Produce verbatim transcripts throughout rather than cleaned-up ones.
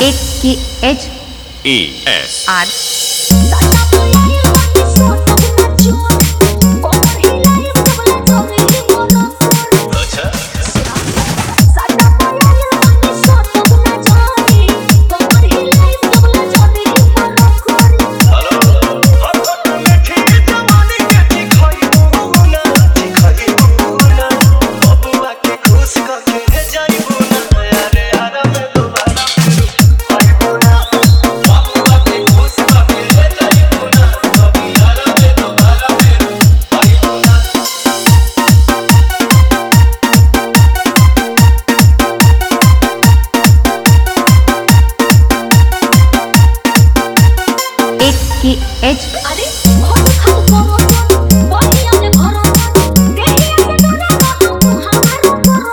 एक की H A S R की एच अरे बहुत खाओ करो बॉडी आने भरो देही आने डोरा बाबू हमारा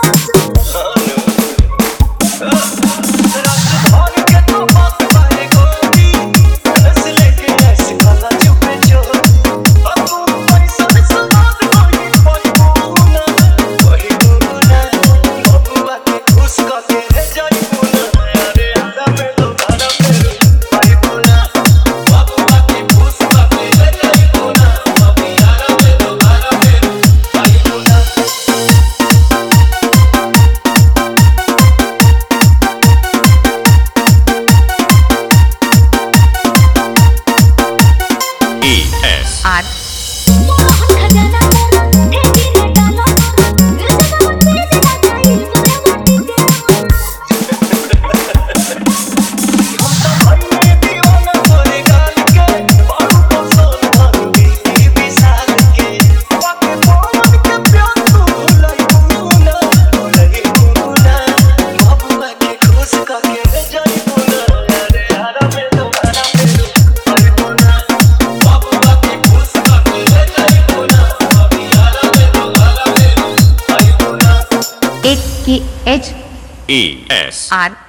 रात भर के तो बात बारे गोरी रस लेके ऐसे वाला चुपे जो बाबू पैसा सवाद कोई परिपूर्ण वही गुना बाबू आके खुश करके जाई गुना अरे आदा में तो आदा में भाई गुना आर एक की एच ए एस आर